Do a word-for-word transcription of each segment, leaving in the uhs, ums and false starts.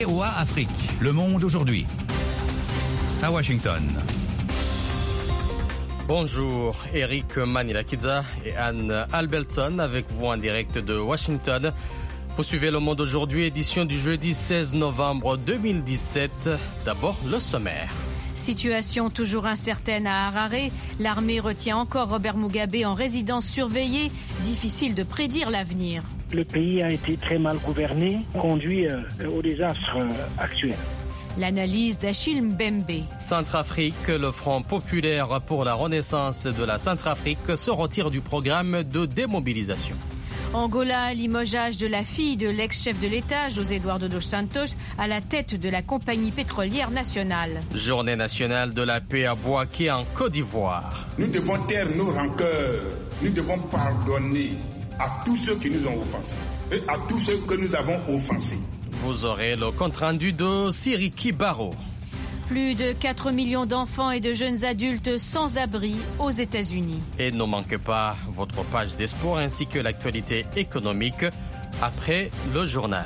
V O A Afrique, Le Monde aujourd'hui. À Washington. Bonjour, Eric Manilakidza et Anne Albelson avec vous en direct de Washington. Vous suivez Le Monde aujourd'hui, édition du jeudi seize novembre deux mille dix-sept. D'abord, le sommaire. Situation toujours incertaine à Harare. L'armée retient encore Robert Mugabe en résidence surveillée. Difficile de prédire l'avenir. Le pays a été très mal gouverné, conduit euh, au désastre euh, actuel. L'analyse d'Achille Mbembe. Centrafrique, le Front populaire pour la renaissance de la Centrafrique se retire du programme de démobilisation. Angola, limogeage de la fille de l'ex-chef de l'État, José Eduardo dos Santos, à la tête de la compagnie pétrolière nationale. Journée nationale de la paix à Bouaké en Côte d'Ivoire. Nous devons taire nos rancœurs, nous devons pardonner à tous ceux qui nous ont offensés et à tous ceux que nous avons offensés. Vous aurez le compte-rendu de Siriki Baro. Plus de quatre millions d'enfants et de jeunes adultes sans abri aux États-Unis. Et ne manquez pas votre page des sports ainsi que l'actualité économique après le journal.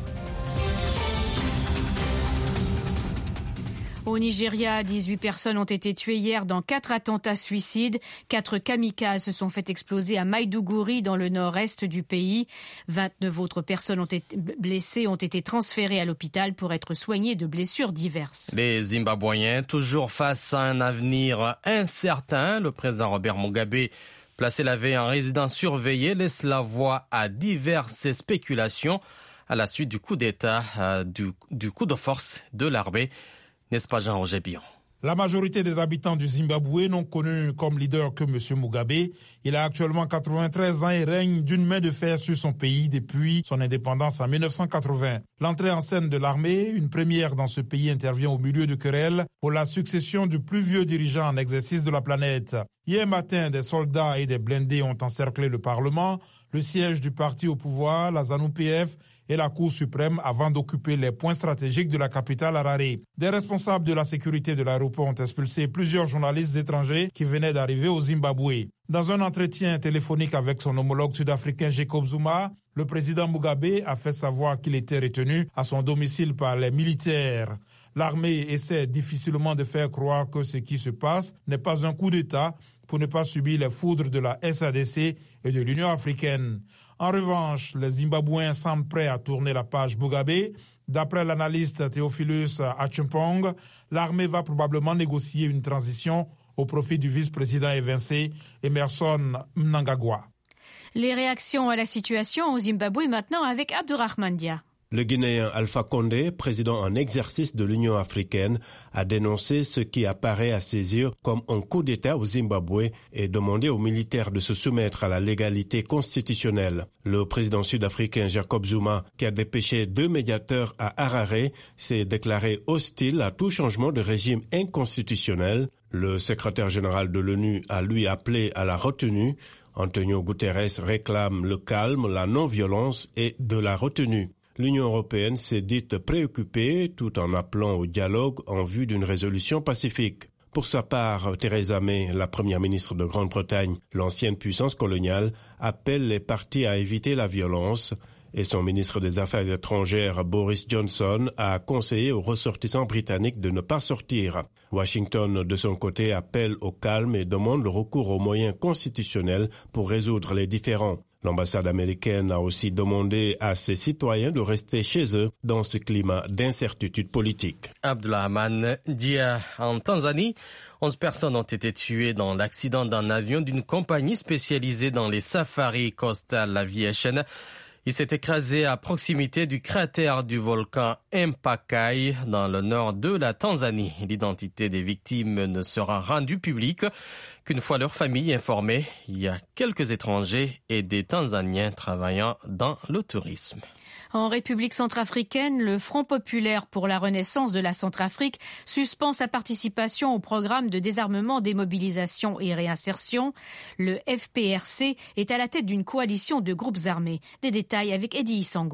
Au Nigeria, dix-huit personnes ont été tuées hier dans quatre attentats suicides. Quatre kamikazes se sont fait exploser à Maïdougouri, dans le nord-est du pays. vingt-neuf autres personnes ont été blessées, ont été transférées à l'hôpital pour être soignées de blessures diverses. Les Zimbabwéens, toujours face à un avenir incertain, le président Robert Mugabe, placé la veille en résidence surveillée, laisse la voie à diverses spéculations à la suite du coup d'État, euh, du, du coup de force de l'armée. N'est-ce pas Jean-Roger Billon? La majorité des habitants du Zimbabwe n'ont connu comme leader que M. Mugabe. Il a actuellement quatre-vingt-treize ans et règne d'une main de fer sur son pays depuis son indépendance en mille neuf cent quatre-vingts. L'entrée en scène de l'armée, une première dans ce pays, intervient au milieu de querelles pour la succession du plus vieux dirigeant en exercice de la planète. Hier matin, des soldats et des blindés ont encerclé le Parlement, le siège du parti au pouvoir, la ZANU-P F, et la Cour suprême avant d'occuper les points stratégiques de la capitale Harare. Des responsables de la sécurité de l'aéroport ont expulsé plusieurs journalistes étrangers qui venaient d'arriver au Zimbabwe. Dans un entretien téléphonique avec son homologue sud-africain Jacob Zuma, le président Mugabe a fait savoir qu'il était retenu à son domicile par les militaires. L'armée essaie difficilement de faire croire que ce qui se passe n'est pas un coup d'État pour ne pas subir les foudres de la S A D C et de l'Union africaine. En revanche, les Zimbabwéens semblent prêts à tourner la page Mugabe. D'après l'analyste Theophilus Achimpong, l'armée va probablement négocier une transition au profit du vice-président évincé Emerson Mnangagwa. Les réactions à la situation au Zimbabwe maintenant avec Abdourahmane Dia. Le Guinéen Alpha Condé, président en exercice de l'Union africaine, a dénoncé ce qui apparaît à ses yeux comme un coup d'État au Zimbabwe et demandé aux militaires de se soumettre à la légalité constitutionnelle. Le président sud-africain Jacob Zuma, qui a dépêché deux médiateurs à Harare, s'est déclaré hostile à tout changement de régime inconstitutionnel. Le secrétaire général de l'ONU a lui appelé à la retenue. Antonio Guterres réclame le calme, la non-violence et de la retenue. L'Union européenne s'est dite préoccupée tout en appelant au dialogue en vue d'une résolution pacifique. Pour sa part, Theresa May, la première ministre de Grande-Bretagne, l'ancienne puissance coloniale, appelle les partis à éviter la violence et son ministre des Affaires étrangères, Boris Johnson, a conseillé aux ressortissants britanniques de ne pas sortir. Washington, de son côté, appelle au calme et demande le recours aux moyens constitutionnels pour résoudre les différends. L'ambassade américaine a aussi demandé à ses citoyens de rester chez eux dans ce climat d'incertitude politique. Abdourahmane Dia, en Tanzanie, onze personnes ont été tuées dans l'accident d'un avion d'une compagnie spécialisée dans les safaris Coastal Aviation. Il s'est écrasé à proximité du cratère du volcan Mpakai dans le nord de la Tanzanie. L'identité des victimes ne sera rendue publique qu'une fois leur famille informée. Il y a quelques étrangers et des Tanzaniens travaillant dans le tourisme. En République centrafricaine, le Front populaire pour la renaissance de la Centrafrique suspend sa participation au programme de désarmement, démobilisation et réinsertion. Le F P R C est à la tête d'une coalition de groupes armés. Des détails avec Eddie Isango.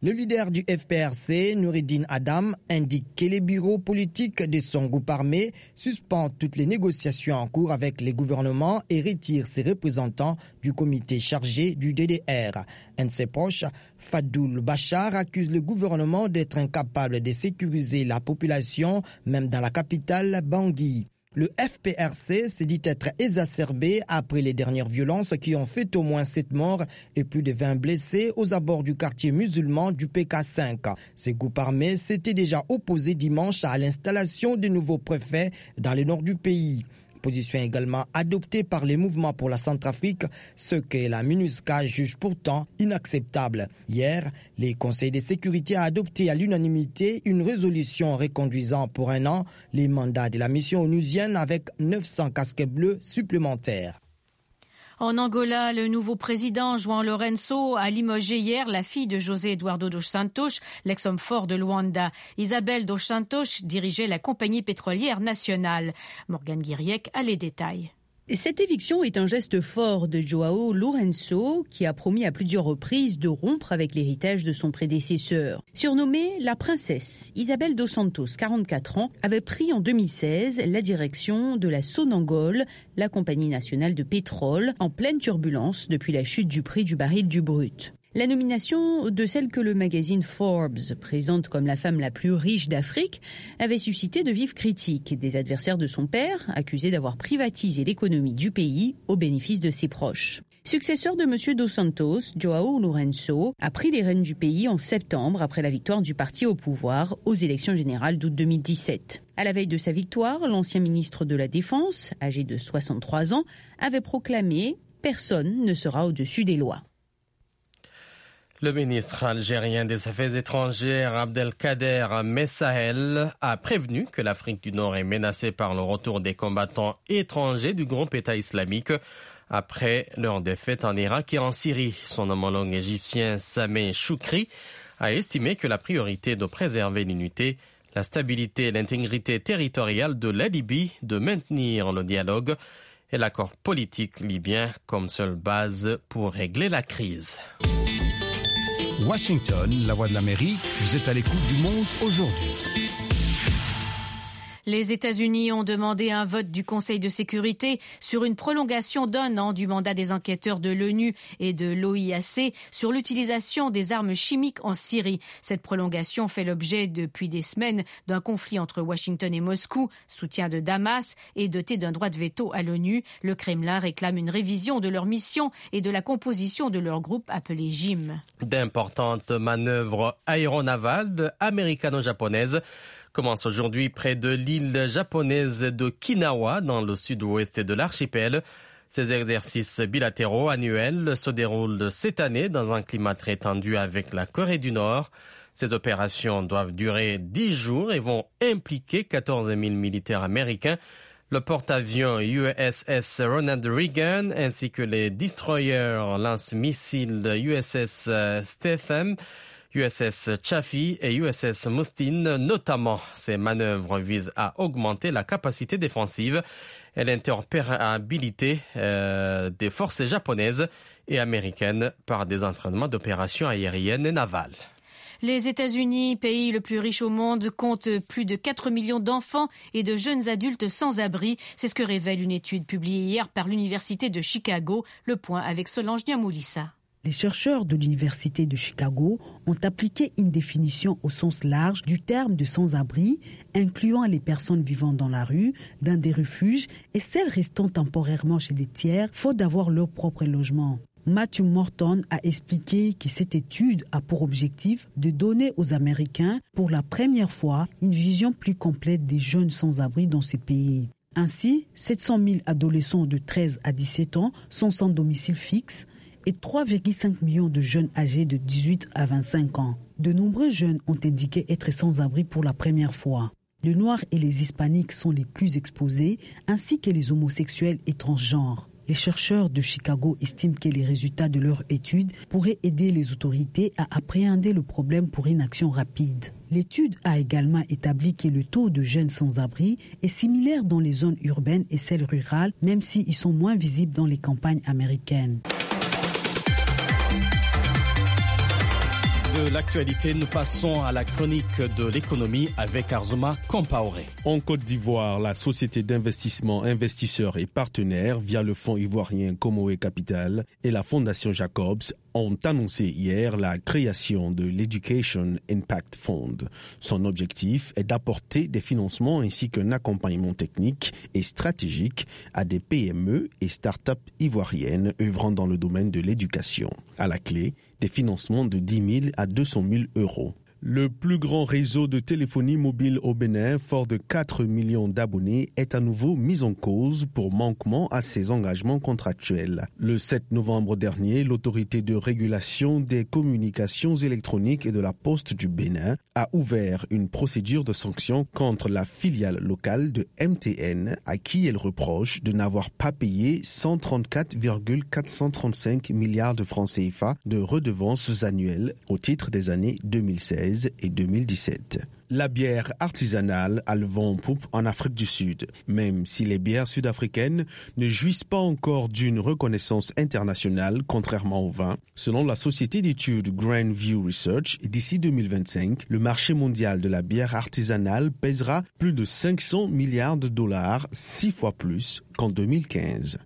Le leader du F P R C, Noureddine Adam, indique que les bureaux politiques de son groupe armé suspendent toutes les négociations en cours avec les gouvernements et retirent ses représentants du comité chargé du D D R. Un de ses proches, Fadoul Bachar, accuse le gouvernement d'être incapable de sécuriser la population, même dans la capitale Bangui. Le F P R C s'est dit être exacerbé après les dernières violences qui ont fait au moins sept morts et plus de vingt blessés aux abords du quartier musulman du P K cinq. Ces groupes armés s'étaient déjà opposés dimanche à l'installation de nouveaux préfets dans le nord du pays. Position également adoptée par les mouvements pour la Centrafrique, ce que la MINUSCA juge pourtant inacceptable. Hier, les conseils de sécurité a adopté à l'unanimité une résolution reconduisant pour un an les mandats de la mission onusienne avec neuf cents casques bleus supplémentaires. En Angola, le nouveau président João Lourenço a limogé hier la fille de José Eduardo dos Santos, l'ex-homme fort de Luanda. Isabel dos Santos dirigeait la compagnie pétrolière nationale. Morgane Guiriec a les détails. Cette éviction est un geste fort de João Lourenço, qui a promis à plusieurs reprises de rompre avec l'héritage de son prédécesseur. Surnommée la princesse, Isabel dos Santos, quarante-quatre ans, avait pris en deux mille seize la direction de la Sonangol, la compagnie nationale de pétrole, en pleine turbulence depuis la chute du prix du baril du brut. La nomination de celle que le magazine Forbes présente comme la femme la plus riche d'Afrique avait suscité de vives critiques des adversaires de son père, accusés d'avoir privatisé l'économie du pays au bénéfice de ses proches. Successeur de M. dos Santos, João Lourenço a pris les rênes du pays en septembre après la victoire du parti au pouvoir aux élections générales d'août deux mille dix-sept. À la veille de sa victoire, l'ancien ministre de la Défense, âgé de soixante-trois ans, avait proclamé « Personne ne sera au-dessus des lois ». Le ministre algérien des Affaires étrangères Abdelkader Messahel a prévenu que l'Afrique du Nord est menacée par le retour des combattants étrangers du groupe État islamique après leur défaite en Irak et en Syrie. Son homologue égyptien Sameh Choukri a estimé que la priorité est de préserver l'unité, la stabilité et l'intégrité territoriale de la Libye, de maintenir le dialogue et l'accord politique libyen comme seule base pour régler la crise. Washington, la voix de l'Amérique, vous êtes à l'écoute du monde aujourd'hui. Les États-Unis ont demandé un vote du Conseil de sécurité sur une prolongation d'un an du mandat des enquêteurs de l'ONU et de l'O I A C sur l'utilisation des armes chimiques en Syrie. Cette prolongation fait l'objet depuis des semaines d'un conflit entre Washington et Moscou, soutien de Damas et doté d'un droit de veto à l'ONU. Le Kremlin réclame une révision de leur mission et de la composition de leur groupe appelé J I M. D'importantes manœuvres aéronavales américano-japonaises commence aujourd'hui près de l'île japonaise d'Okinawa, dans le sud-ouest de l'archipel. Ces exercices bilatéraux annuels se déroulent cette année dans un climat très tendu avec la Corée du Nord. Ces opérations doivent durer dix jours et vont impliquer quatorze mille militaires américains, le porte-avions U S S Ronald Reagan ainsi que les destroyers lance-missiles U S S Stephen, U S S Chaffee et U S S Mustin. Notamment, ces manœuvres visent à augmenter la capacité défensive et l'interopérabilité euh, des forces japonaises et américaines par des entraînements d'opérations aériennes et navales. Les États-Unis, pays le plus riche au monde, comptent plus de quatre millions d'enfants et de jeunes adultes sans abri. C'est ce que révèle une étude publiée hier par l'Université de Chicago. Le point avec Solange Niamoulissa. Les chercheurs de l'Université de Chicago ont appliqué une définition au sens large du terme de sans-abri, incluant les personnes vivant dans la rue, dans des refuges et celles restant temporairement chez des tiers, faute d'avoir leur propre logement. Matthew Morton a expliqué que cette étude a pour objectif de donner aux Américains, pour la première fois, une vision plus complète des jeunes sans-abri dans ces pays. Ainsi, sept cent mille adolescents de treize à dix-sept ans sont sans domicile fixe, et trois virgule cinq millions de jeunes âgés de dix-huit à vingt-cinq ans. De nombreux jeunes ont indiqué être sans-abri pour la première fois. Les Noirs et les Hispaniques sont les plus exposés, ainsi que les homosexuels et transgenres. Les chercheurs de Chicago estiment que les résultats de leur étude pourraient aider les autorités à appréhender le problème pour une action rapide. L'étude a également établi que le taux de jeunes sans-abri est similaire dans les zones urbaines et celles rurales, même s'ils sont moins visibles dans les campagnes américaines. De l'actualité, nous passons à la chronique de l'économie avec Arzouma Compaoré. En Côte d'Ivoire, la société d'investissement Investisseurs et Partenaires via le fonds ivoirien Comoé Capital et la fondation Jacobs ont annoncé hier la création de l'Education Impact Fund. Son objectif est d'apporter des financements ainsi qu'un accompagnement technique et stratégique à des P M E et start-up ivoiriennes œuvrant dans le domaine de l'éducation. À la clé, des financements de dix mille à deux cent mille euros. Le plus grand réseau de téléphonie mobile au Bénin, fort de quatre millions d'abonnés, est à nouveau mis en cause pour manquement à ses engagements contractuels. Le sept novembre dernier, l'autorité de régulation des communications électroniques et de la poste du Bénin a ouvert une procédure de sanction contre la filiale locale de M T N, à qui elle reproche de n'avoir pas payé cent trente-quatre virgule quatre cent trente-cinq milliards de francs C F A de redevances annuelles au titre des années deux mille seize et deux mille dix-sept. La bière artisanale a le vent en poupe en Afrique du Sud, même si les bières sud-africaines ne jouissent pas encore d'une reconnaissance internationale, contrairement au vin. Selon la société d'études Grand View Research, d'ici deux mille vingt-cinq, le marché mondial de la bière artisanale pèsera plus de cinq cents milliards de dollars, six fois plus qu'en deux mille quinze.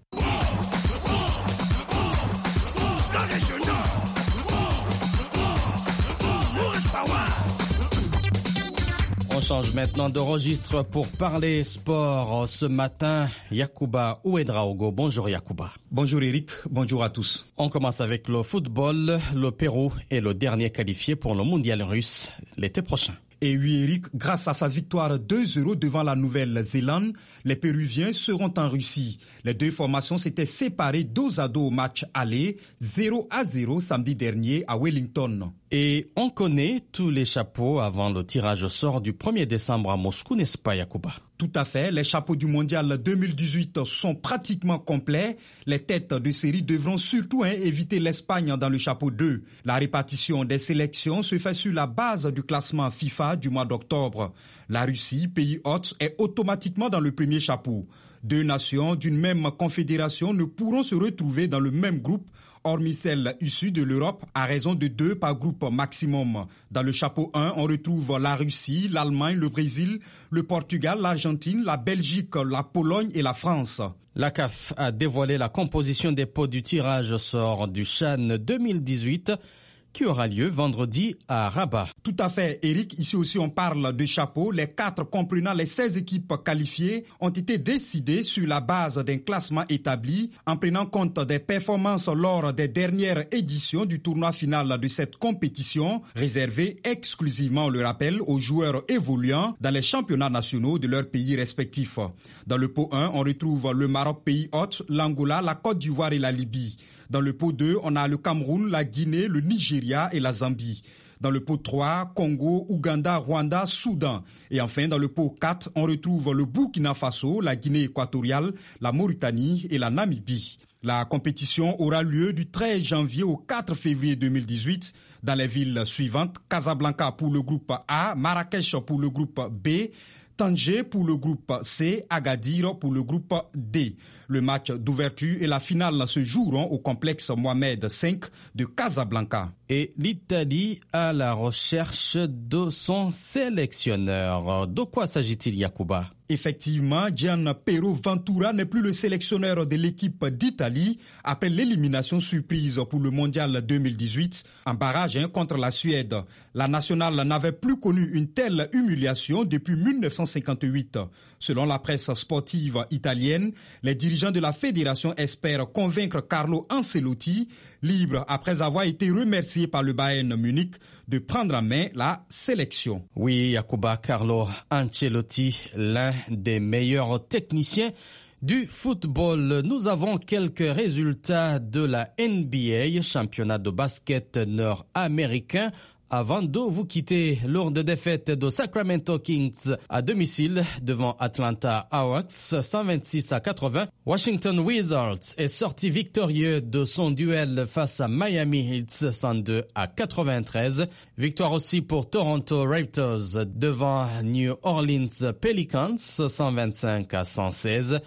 On change maintenant de registre pour parler sport. Ce matin, Yacouba Ouedraogo. Bonjour Yacouba. Bonjour Eric, bonjour à tous. On commence avec le football. Le Pérou est le dernier qualifié pour le mondial russe l'été prochain. Et oui Eric, grâce à sa victoire deux zéro devant la Nouvelle-Zélande, les Péruviens seront en Russie. Les deux formations s'étaient séparées dos à dos au match aller, zéro à zéro samedi dernier à Wellington. Et on connaît tous les chapeaux avant le tirage au sort du premier décembre à Moscou, n'est-ce pas Yacouba? Tout à fait, les chapeaux du mondial deux mille dix-huit sont pratiquement complets. Les têtes de série devront surtout hein, éviter l'Espagne dans le chapeau deux. La répartition des sélections se fait sur la base du classement FIFA du mois d'octobre. La Russie, pays hôte, est automatiquement dans le premier chapeau. Deux nations d'une même confédération ne pourront se retrouver dans le même groupe, hormis celles issues de l'Europe, à raison de deux par groupe maximum. Dans le chapeau un, on retrouve la Russie, l'Allemagne, le Brésil, le Portugal, l'Argentine, la Belgique, la Pologne et la France. La C A F a dévoilé la composition des pots du tirage au sort du CHAN deux mille dix-huit qui aura lieu vendredi à Rabat. Tout à fait, Eric. Ici aussi, on parle de chapeau. Les quatre comprenant les seize équipes qualifiées ont été décidées sur la base d'un classement établi en prenant compte des performances lors des dernières éditions du tournoi final de cette compétition, réservée exclusivement, on le rappelle, aux joueurs évoluant dans les championnats nationaux de leurs pays respectifs. Dans le pot un, on retrouve le Maroc, pays hôte, l'Angola, la Côte d'Ivoire et la Libye. Dans le pot deux, on a le Cameroun, la Guinée, le Nigeria et la Zambie. Dans le pot trois, Congo, Ouganda, Rwanda, Soudan. Et enfin, dans le pot quatre, on retrouve le Burkina Faso, la Guinée équatoriale, la Mauritanie et la Namibie. La compétition aura lieu du treize janvier au quatre février deux mille dix-huit dans les villes suivantes. Casablanca pour le groupe A, Marrakech pour le groupe B, Tanger pour le groupe C, Agadir pour le groupe D. Le match d'ouverture et la finale se joueront au complexe Mohamed cinq de Casablanca. Et l'Italie à la recherche de son sélectionneur. De quoi s'agit-il, Yacouba? Effectivement, Gianpiero Ventura n'est plus le sélectionneur de l'équipe d'Italie après l'élimination surprise pour le mondial deux mille dix-huit en barrage hein, contre la Suède. La nationale n'avait plus connu une telle humiliation depuis mille neuf cent cinquante-huit. Selon la presse sportive italienne, les dirigeants de la fédération espèrent convaincre Carlo Ancelotti, libre après avoir été remercié par le Bayern Munich, de prendre en main la sélection. Oui, Yacouba, Carlo Ancelotti, l'un des meilleurs techniciens du football. Nous avons quelques résultats de la N B A, championnat de basket nord-américain. Avant de vous quitter, lourde défaite de Sacramento Kings à domicile devant Atlanta Hawks, cent vingt-six à quatre-vingts. Washington Wizards est sorti victorieux de son duel face à Miami Heat, cent deux à quatre-vingt-treize. Victoire aussi pour Toronto Raptors devant New Orleans Pelicans, cent vingt-cinq à cent seize.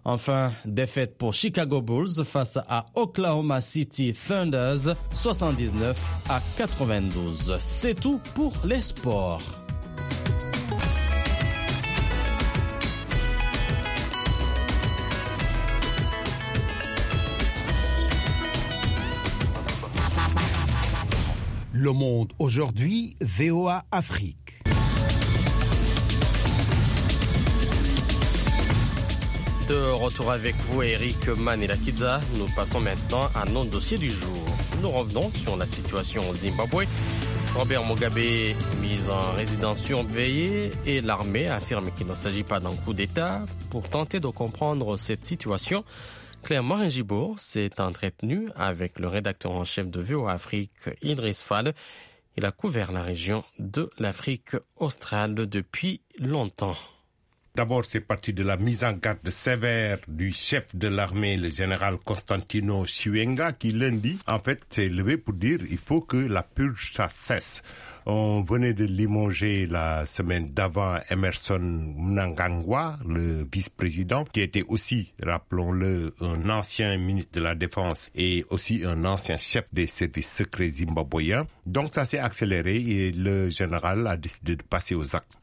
Enfin, défaite pour Chicago Bulls face à Oklahoma City Thunders, soixante-dix-neuf à quatre-vingt-douze. C'est tout pour les sports. Le Monde aujourd'hui, V O A Afrique. De retour avec vous, Eric Manilakidza. Nous passons maintenant à notre dossier du jour. Nous revenons sur la situation au Zimbabwe. Robert Mugabe mis en résidence surveillée et l'armée affirme qu'il ne s'agit pas d'un coup d'État. Pour tenter de comprendre cette situation, Claire Morin-Gibour s'est entretenue avec le rédacteur en chef de V O A Afrique, Idriss Fall. Il a couvert la région de l'Afrique australe depuis longtemps. D'abord, c'est parti de la mise en garde sévère du chef de l'armée, le général Constantino Chiwenga, qui lundi, en fait, s'est levé pour dire qu'il faut que la purge, ça cesse. On venait de limoger la semaine d'avant Emerson Mnangagwa, le vice-président, qui était aussi, rappelons-le, un ancien ministre de la Défense et aussi un ancien chef des services secrets zimbabwéens. Donc ça s'est accéléré et le général a décidé de passer aux actes.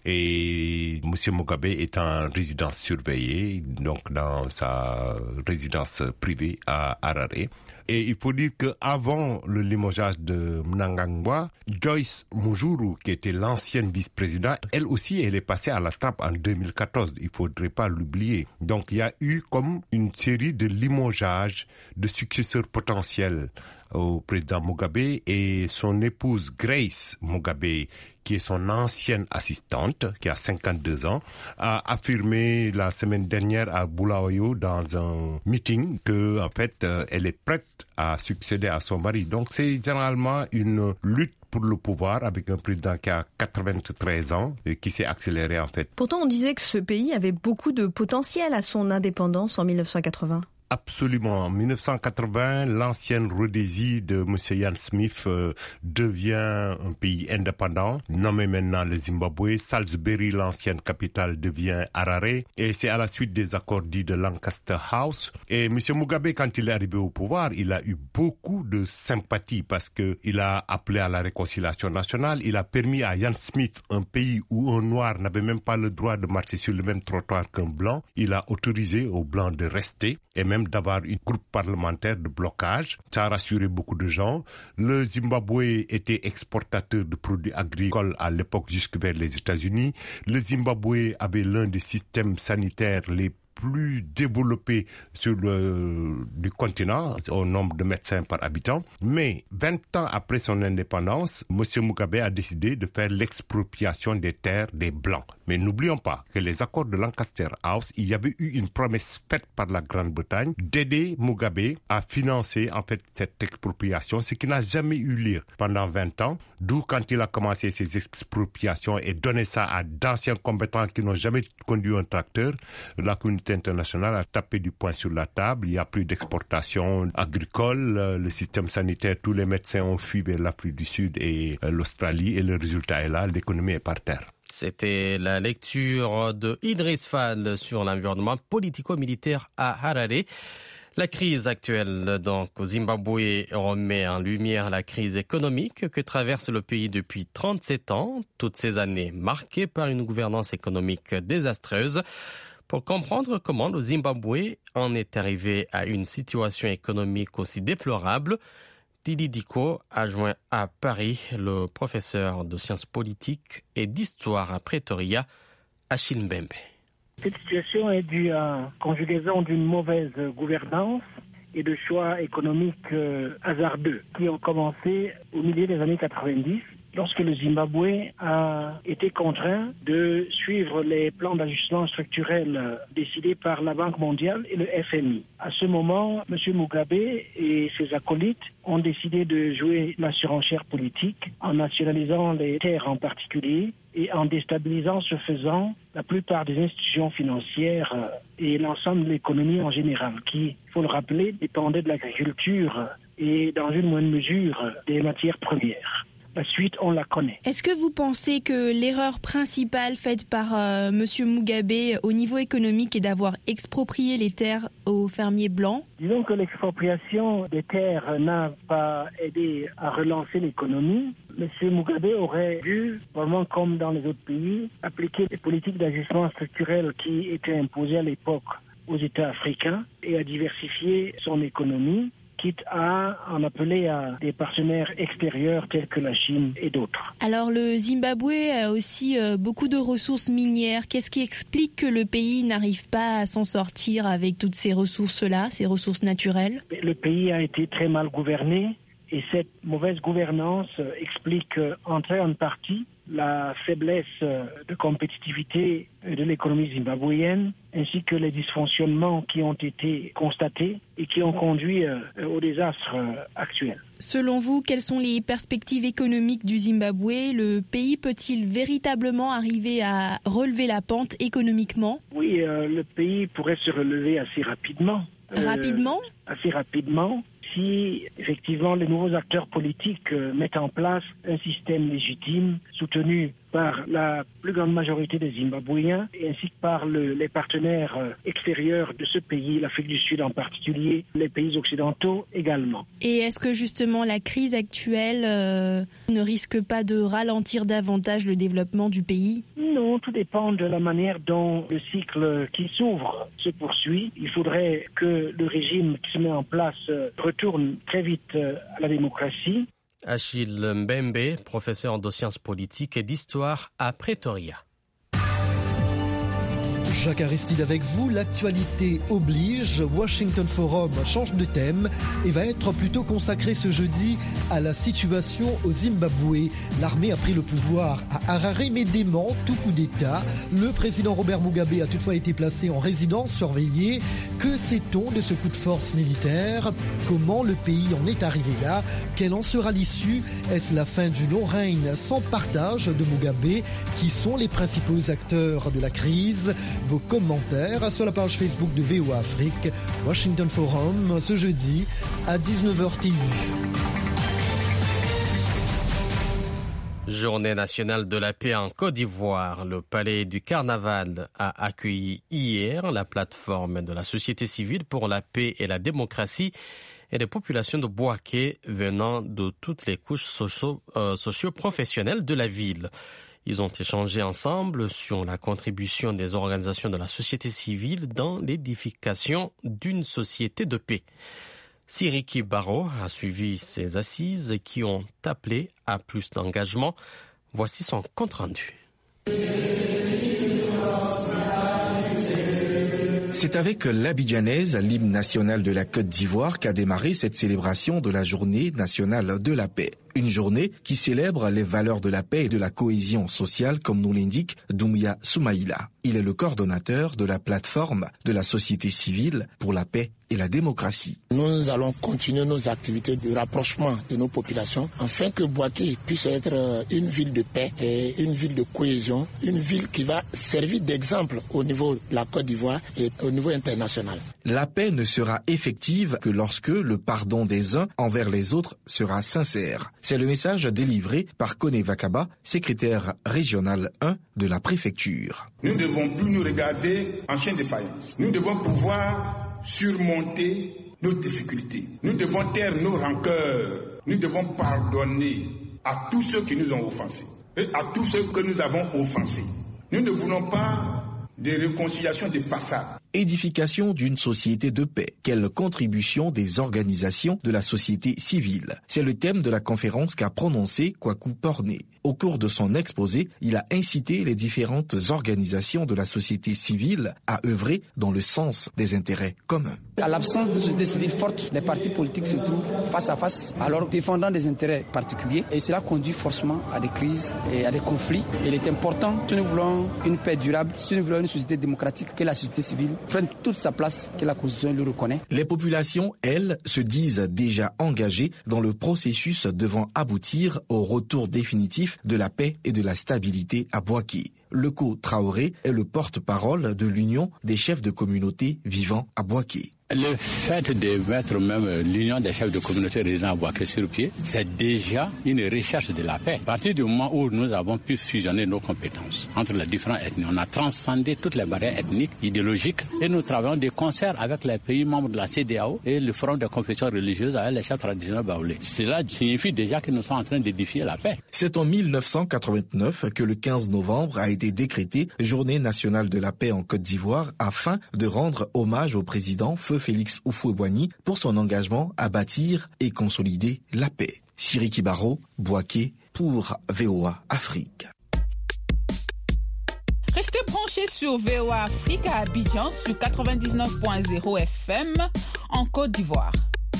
Et M. Mugabe est en résidence surveillée, donc dans sa résidence privée à Harare. Et il faut dire qu'avant le limogeage de Mnangagwa, Joyce Mujuru, qui était l'ancienne vice-présidente, elle aussi, elle est passée à la trappe en deux mille quatorze. Il ne faudrait pas l'oublier. Donc, il y a eu comme une série de limogeages de successeurs potentiels au président Mugabe et son épouse Grace Mugabe, qui est son ancienne assistante, qui a cinquante-deux ans, a affirmé la semaine dernière à Bulawayo dans un meeting que, en fait, euh, elle est prête à succéder à son mari. Donc, c'est généralement une lutte pour le pouvoir avec un président qui a quatre-vingt-treize ans et qui s'est accéléré, en fait. Pourtant, on disait que ce pays avait beaucoup de potentiel à son indépendance en mille neuf cent quatre-vingts. Absolument. En mille neuf cent quatre-vingts, l'ancienne Rhodésie de M. Ian Smith euh, devient un pays indépendant, nommé maintenant le Zimbabwe. Salisbury, l'ancienne capitale, devient Harare. Et c'est à la suite des accords dits de Lancaster House. Et M. Mugabe, quand il est arrivé au pouvoir, il a eu beaucoup de sympathie parce que il a appelé à la réconciliation nationale. Il a permis à Ian Smith, un pays où un noir n'avait même pas le droit de marcher sur le même trottoir qu'un blanc, il a autorisé aux blancs de rester et même d'avoir un groupe parlementaire de blocage. Ça a rassuré beaucoup de gens. Le Zimbabwe était exportateur de produits agricoles à l'époque jusque vers les États-Unis. Le Zimbabwe avait l'un des systèmes sanitaires les plus développé sur le du continent au nombre de médecins par habitant. Mais vingt ans après son indépendance, M. Mugabe a décidé de faire l'expropriation des terres des Blancs. Mais n'oublions pas que les accords de Lancaster House, il y avait eu une promesse faite par la Grande-Bretagne d'aider Mugabe à financer en fait cette expropriation, ce qui n'a jamais eu lieu pendant vingt ans. D'où quand il a commencé ses expropriations et donné ça à d'anciens combattants qui n'ont jamais conduit un tracteur, la communauté internationale a tapé du poing sur la table. Il n'y a plus d'exportation agricole. Le système sanitaire, tous les médecins ont fui vers l'Afrique du Sud et l'Australie. Et le résultat est là, l'économie est par terre. C'était la lecture de Idriss Fall sur l'environnement politico-militaire à Harare. La crise actuelle donc au Zimbabwe remet en lumière la crise économique que traverse le pays depuis trente-sept ans, toutes ces années marquées par une gouvernance économique désastreuse. Pour comprendre comment le Zimbabwe en est arrivé à une situation économique aussi déplorable, Didi Diko a joint à Paris le professeur de sciences politiques et d'histoire à Pretoria, Achille Mbembe. Cette situation est due à conjugaison d'une mauvaise gouvernance et de choix économiques euh, hasardeux qui ont commencé au milieu des années quatre-vingt-dix, lorsque le Zimbabwe a été contraint de suivre les plans d'ajustement structurel décidés par la Banque mondiale et le F M I. À ce moment, M. Mugabe et ses acolytes ont décidé de jouer la surenchère politique en nationalisant les terres en particulier et en déstabilisant ce faisant la plupart des institutions financières et l'ensemble de l'économie en général, qui, il faut le rappeler, dépendait de l'agriculture et dans une moindre mesure des matières premières. La suite, on la connaît. Est-ce que vous pensez que l'erreur principale faite par euh, M. Mugabe au niveau économique est d'avoir exproprié les terres aux fermiers blancs? Disons que l'expropriation des terres n'a pas aidé à relancer l'économie. M. Mugabe aurait dû, vraiment comme dans les autres pays, appliquer les politiques d'ajustement structurel qui étaient imposées à l'époque aux États africains et à diversifier son économie, quitte à en appeler à des partenaires extérieurs tels que la Chine et d'autres. Alors le Zimbabwe a aussi euh, beaucoup de ressources minières. Qu'est-ce qui explique que le pays n'arrive pas à s'en sortir avec toutes ces ressources-là, ces ressources naturelles? Le pays a été très mal gouverné et cette mauvaise gouvernance explique en très grande partie la faiblesse de compétitivité de l'économie zimbabwéenne, ainsi que les dysfonctionnements qui ont été constatés et qui ont conduit au désastre actuel. Selon vous, quelles sont les perspectives économiques du Zimbabwe? Le pays peut-il véritablement arriver à relever la pente économiquement? Oui, euh, le pays pourrait se relever assez rapidement. Rapidement euh, Assez rapidement. Si effectivement les nouveaux acteurs politiques euh, mettent en place un système légitime soutenu par la plus grande majorité des Zimbabwéens et ainsi que par le, les partenaires euh, extérieurs de ce pays, l'Afrique du Sud en particulier, les pays occidentaux également. Et est-ce que justement la crise actuelle euh, ne risque pas de ralentir davantage le développement du pays? Non, tout dépend de la manière dont le cycle qui s'ouvre se poursuit. Il faudrait que le régime qui se met en place euh, retourne très vite euh, à la démocratie. Achille Mbembe, professeur de sciences politiques et d'histoire à Pretoria. Jacques Aristide avec vous, l'actualité oblige, Washington Forum change de thème et va être plutôt consacré ce jeudi à la situation au Zimbabwe. L'armée a pris le pouvoir à Harare mais dément tout coup d'État. Le président Robert Mugabe a toutefois été placé en résidence surveillée. Que sait-on de ce coup de force militaire? Comment le pays en est arrivé là? Quelle en sera l'issue? Est-ce la fin du long règne sans partage de Mugabe? Qui sont les principaux acteurs de la crise? Vos commentaires sur la page Facebook de V O A Afrique, Washington Forum, ce jeudi à dix-neuf heures T U. Journée nationale de la paix en Côte d'Ivoire. Le palais du Carnaval a accueilli hier la plateforme de la société civile pour la paix et la démocratie et des populations de Bouaké venant de toutes les couches socio, euh, socio-professionnelles de la ville. Ils ont échangé ensemble sur la contribution des organisations de la société civile dans l'édification d'une société de paix. Siriki Baro a suivi ces assises qui ont appelé à plus d'engagement. Voici son compte-rendu. C'est avec l'Abidjanaise, l'hymne national de la Côte d'Ivoire, qu'a démarré cette célébration de la Journée nationale de la paix. Une journée qui célèbre les valeurs de la paix et de la cohésion sociale, comme nous l'indique Doumbia Soumaïla. Il est le coordonnateur de la plateforme de la société civile pour la paix et la démocratie. Nous allons continuer nos activités de rapprochement de nos populations afin que Bouaké puisse être une ville de paix et une ville de cohésion, une ville qui va servir d'exemple au niveau de la Côte d'Ivoire et au niveau international. La paix ne sera effective que lorsque le pardon des uns envers les autres sera sincère. C'est le message délivré par Kone Vakaba, secrétaire régional un de la préfecture. Nous ne devons plus nous regarder en chien de faïence. Nous devons pouvoir surmonter nos difficultés. Nous devons taire nos rancœurs. Nous devons pardonner à tous ceux qui nous ont offensés et à tous ceux que nous avons offensés. Nous ne voulons pas des réconciliations de façade. Édification d'une société de paix. Quelle contribution des organisations de la société civile? C'est le thème de la conférence qu'a prononcé Kwaku Porné. Au cours de son exposé, il a incité les différentes organisations de la société civile à œuvrer dans le sens des intérêts communs. À l'absence de société civile forte, les partis politiques se trouvent face à face, alors défendant des intérêts particuliers, et cela conduit forcément à des crises et à des conflits. Il est important, si nous voulons une paix durable, si nous voulons une société démocratique, que la société civile prenne toute sa place, que la Constitution le reconnaît. Les populations, elles, se disent déjà engagées dans le processus devant aboutir au retour définitif de la paix et de la stabilité à Bouaké. Leko Traoré est le porte-parole de l'Union des chefs de communauté vivant à Bouaké. Le fait de mettre même l'union des chefs de communauté résidents à Bouaké sur pied, c'est déjà une recherche de la paix. À partir du moment où nous avons pu fusionner nos compétences entre les différentes ethnies, on a transcendé toutes les barrières ethniques, idéologiques, et nous travaillons de concert avec les pays membres de la C D A O et le Forum des confessions religieuses avec les chefs traditionnels baoulés. Cela signifie déjà que nous sommes en train d'édifier la paix. C'est en mille neuf cent quatre-vingt-neuf que le quinze novembre a été décrété Journée nationale de la paix en Côte d'Ivoire afin de rendre hommage au président Feu Félix Houphouët-Boigny pour son engagement à bâtir et consolider la paix. Siriki Baro, Bouaké pour V O A Afrique. Restez branchés sur V O A Afrique à Abidjan sur quatre-vingt-dix-neuf point zéro F M en Côte d'Ivoire.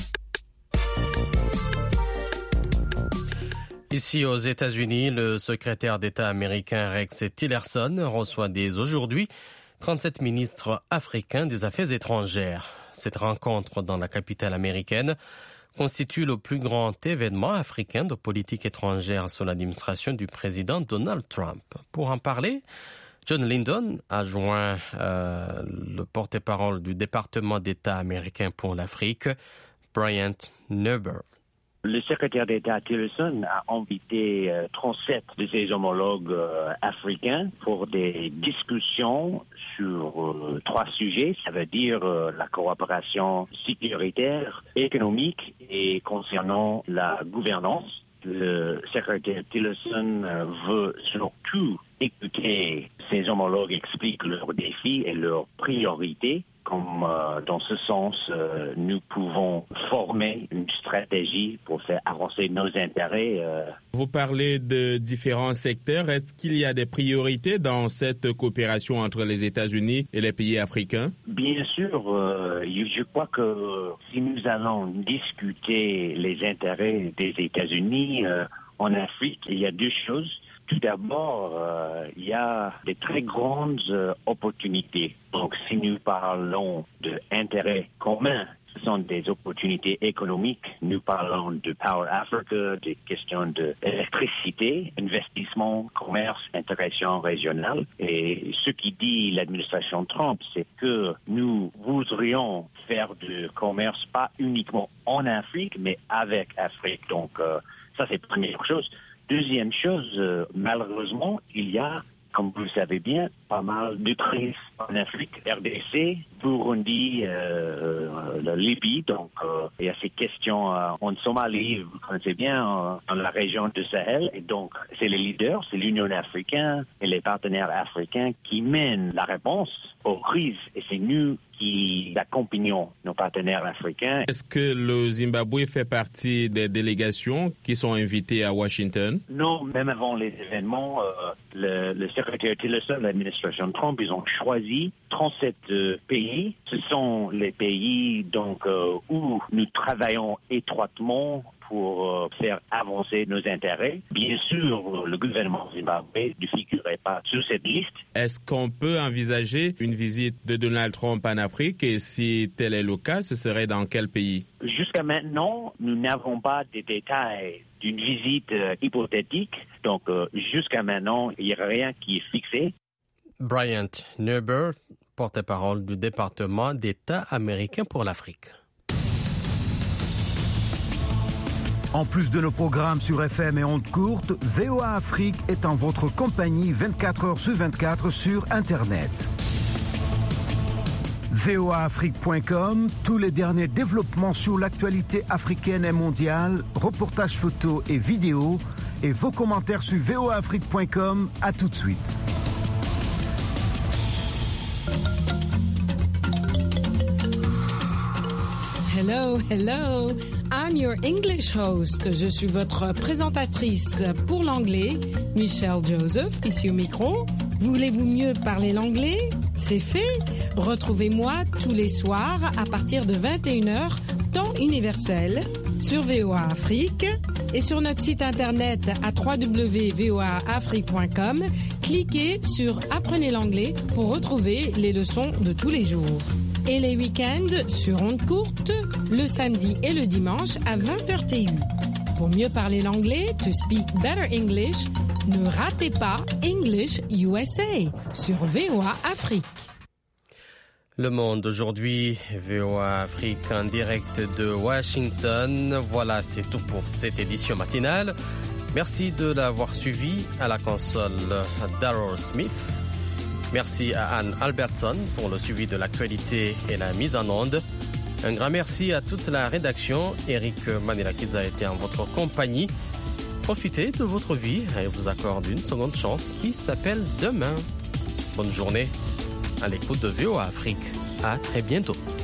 Ici aux États-Unis, le secrétaire d'État américain Rex Tillerson reçoit dès aujourd'hui trente-sept ministres africains des Affaires étrangères. Cette rencontre dans la capitale américaine constitue le plus grand événement africain de politique étrangère sous l'administration du président Donald Trump. Pour en parler, John Lyndon a joint euh, le porte-parole du département d'État américain pour l'Afrique, Bryant Neuber. Le secrétaire d'État Tillerson a invité euh, trente-sept de ses homologues euh, africains pour des discussions sur euh, trois sujets. Ça veut dire euh, la coopération sécuritaire, économique et concernant la gouvernance. Le secrétaire Tillerson euh, veut surtout écouter ses homologues expliquer leurs défis et leurs priorités. Comme euh, dans ce sens, euh, nous pouvons former une stratégie pour faire avancer nos intérêts. Euh. Vous parlez de différents secteurs. Est-ce qu'il y a des priorités dans cette coopération entre les États-Unis et les pays africains? Bien sûr. Euh, je crois que si nous allons discuter les intérêts des États-Unis euh, en Afrique, il y a deux choses. Tout d'abord, euh, il y a des très grandes euh, opportunités. Donc, si nous parlons d'intérêts communs, ce sont des opportunités économiques. Nous parlons de Power Africa, des questions d'électricité, investissement, commerce, intégration régionale. Et ce qui dit l'administration Trump, c'est que nous voudrions faire du commerce pas uniquement en Afrique, mais avec Afrique. Donc, euh, ça, c'est la première chose. Deuxième chose, euh, malheureusement, il y a, comme vous le savez bien, pas mal de crises en Afrique, R D C, Burundi, euh, la Libye. Donc, euh, il y a ces questions euh, en Somalie, vous connaissez bien, euh, dans la région du Sahel. Et donc, c'est les leaders, c'est l'Union africaine et les partenaires africains qui mènent la réponse aux crises. Et c'est nous qui accompagnons nos partenaires africains. Est-ce que le Zimbabwe fait partie des délégations qui sont invitées à Washington? Non, même avant les événements, euh, le, le secrétaire Tillerson, l'administration Trump, ils ont choisi trente-sept euh, pays. Ce sont les pays donc euh, où nous travaillons étroitement pour euh, faire avancer nos intérêts. Bien sûr, le gouvernement zimbabwe ne figurait pas sur cette liste. Est-ce qu'on peut envisager une visite de Donald Trump en Afrique et si tel est le cas, ce serait dans quel pays? Jusqu'à maintenant, nous n'avons pas de détails d'une visite euh, hypothétique. Donc, euh, jusqu'à maintenant, il n'y a rien qui est fixé. Bryant Neuber, porte-parole du département d'État américain pour l'Afrique. En plus de nos programmes sur F M et ondes courtes, V O A Afrique est en votre compagnie vingt-quatre heures sur vingt-quatre sur Internet. V O A Afrique point com, tous les derniers développements sur l'actualité africaine et mondiale, reportages photos et vidéos, et vos commentaires sur V O A Afrique point com. À tout de suite. Hello, hello. I'm your English host. Je suis votre présentatrice pour l'anglais, Michelle Joseph, ici au micro. Voulez-vous mieux parler l'anglais? C'est fait. Retrouvez-moi tous les soirs à partir de vingt et une heures, temps universel, sur V O A Afrique et sur notre site internet à w w w point v o a afrique point com. Cliquez sur Apprenez l'anglais pour retrouver les leçons de tous les jours. Et les week-ends sur ondes courtes, le samedi et le dimanche à vingt heures T U. Pour mieux parler l'anglais, to speak better English, ne ratez pas English U S A sur V O A Afrique. Le Monde aujourd'hui, V O A Afrique en direct de Washington. Voilà, c'est tout pour cette édition matinale. Merci de l'avoir suivi. À la console, Darrell Smith. Merci à Anne Albertson pour le suivi de l'actualité et la mise en onde. Un grand merci à toute la rédaction. Eric Manilakidze a été en votre compagnie. Profitez de votre vie et vous accorde une seconde chance qui s'appelle demain. Bonne journée à l'écoute de V O A Afrique. À très bientôt.